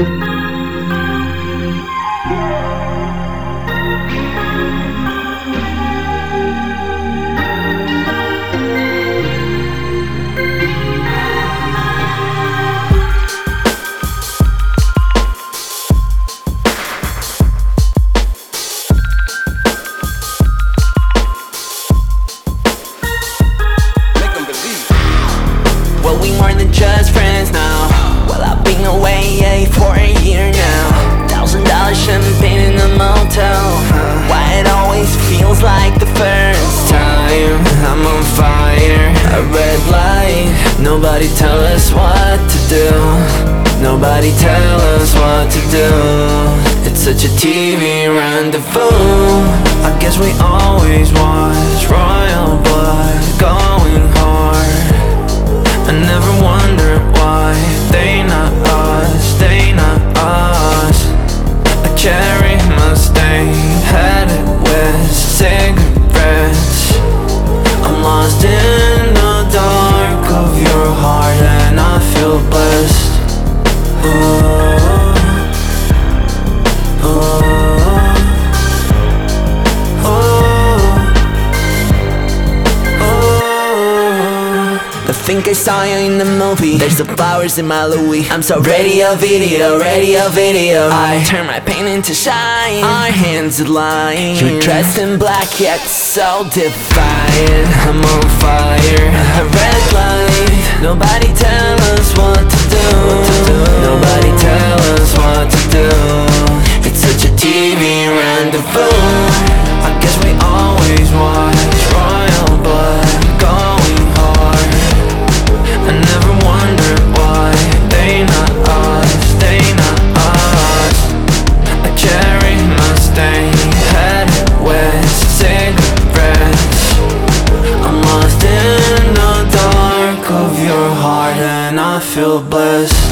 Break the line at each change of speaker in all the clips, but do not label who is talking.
Well, we more than just friends now. Well, I've been away for a year now. $1,000 champagne in the motel. Why it always feels like the first time. I'm on fire, a red light. Nobody tell us what to do. Nobody tell us what to do. It's such a TV rendezvous. I guess we always was royal blood going hard. I never wondered why they not us, they not us. A cherry Mustang headed west, cigarettes. I'm lost in the dark of your heart and I feel blessed. I think I saw you in the movie. There's the flowers in my Louis. I'm so radio video, radio video. I turn my pain into shine. Our hands align. You're dressed in black yet so defiant. I'm on fire, a red light. Nobody tell us what to do. Nobody tell us what to do. It's such a TV rendezvous. I guess we always watch royal blood going hard. I never wondered why they not us, they not us. A cherry Mustang headed west, cigarettes. I'm lost in the dark of your heart and I feel blessed.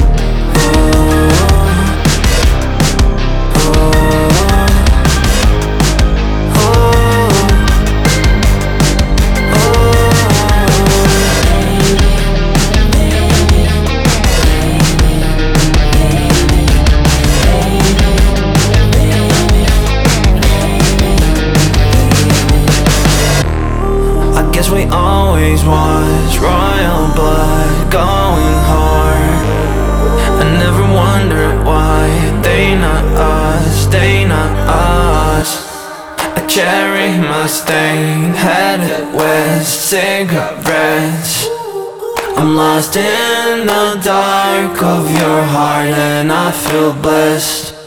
Guess we always was royal blood going hard. I never wondered why they not us, they not us. A cherry Mustang headed west, cigarettes. I'm lost in the dark of your heart and I feel blessed.